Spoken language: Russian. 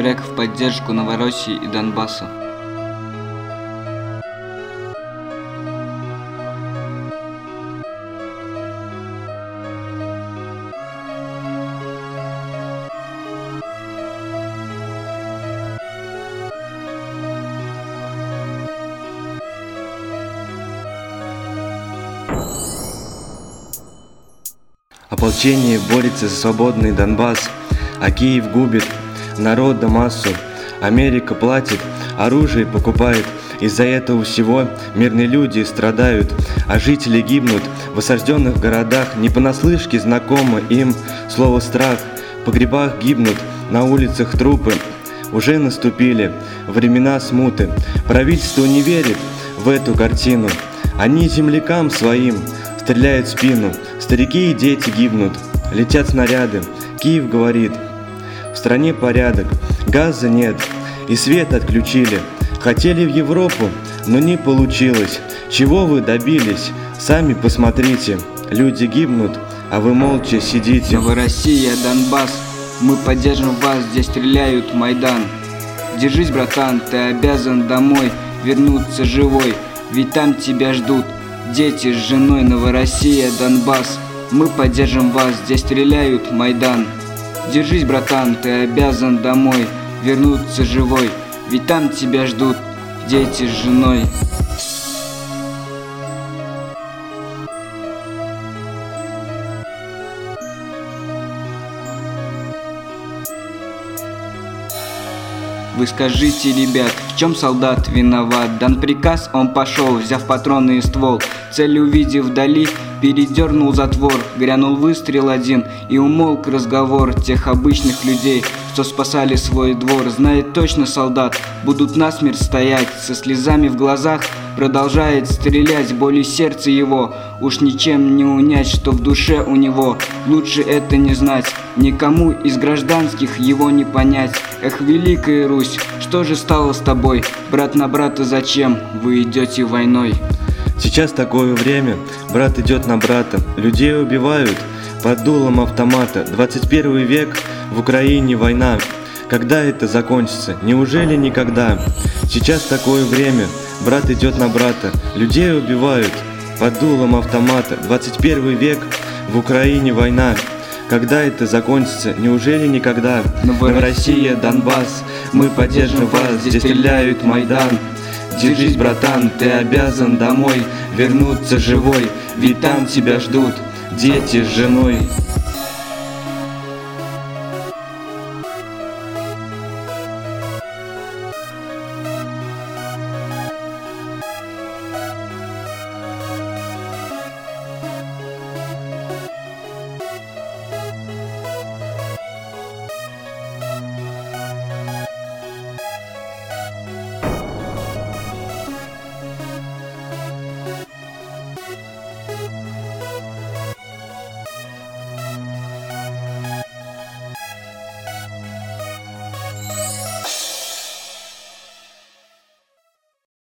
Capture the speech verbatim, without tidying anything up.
трек в поддержку Новороссии и Донбасса. Ополчение борется за свободный Донбасс, а Киев губит народа массу. Америка платит, оружие покупает. Из-за этого всего мирные люди страдают, а жители гибнут в осажденных городах. Не понаслышке знакомо им слово «страх». В погребах гибнут, на улицах трупы. Уже наступили времена смуты. Правительство не верит в эту картину. Они землякам своим стреляют в спину. Старики и дети гибнут, летят снаряды. Киев говорит: в стране порядок, газа нет и свет отключили. Хотели в Европу, но не получилось. Чего вы добились? Сами посмотрите. Люди гибнут, а вы молча сидите. Новороссия, Донбасс, мы поддержим вас, здесь стреляют Майдан. Держись, братан, ты обязан домой вернуться живой, ведь там тебя ждут дети с женой. Новороссия, Донбасс, мы поддержим вас, здесь стреляют Майдан. Держись, братан, ты обязан домой вернуться живой, ведь там тебя ждут дети с женой. Вы скажите, ребят, в чем солдат виноват? Дан приказ, он пошел, взяв патроны и ствол. Цель увидев вдали, передернул затвор. Грянул выстрел один, и умолк разговор тех обычных людей, что спасали свой двор. Знает точно солдат, будут насмерть стоять, со слезами в глазах продолжает стрелять. Боли сердца его уж ничем не унять, что в душе у него. Лучше это не знать, никому из гражданских его не понять. Эх, Великая Русь, что же стало с тобой? Брат на брата зачем вы идете войной? Сейчас такое время, брат идет на брата. Людей убивают под дулом автомата. двадцать первый век, в Украине война. Когда это закончится? Неужели никогда? Сейчас такое время, брат идет на брата. Людей убивают под дулом автомата. двадцать первый век, в Украине война. Когда это закончится? Неужели никогда? Новороссия, Донбасс, мы поддержим вас, здесь стреляют Майдан. Держись, братан, ты обязан домой вернуться живой, ведь там тебя ждут дети с женой.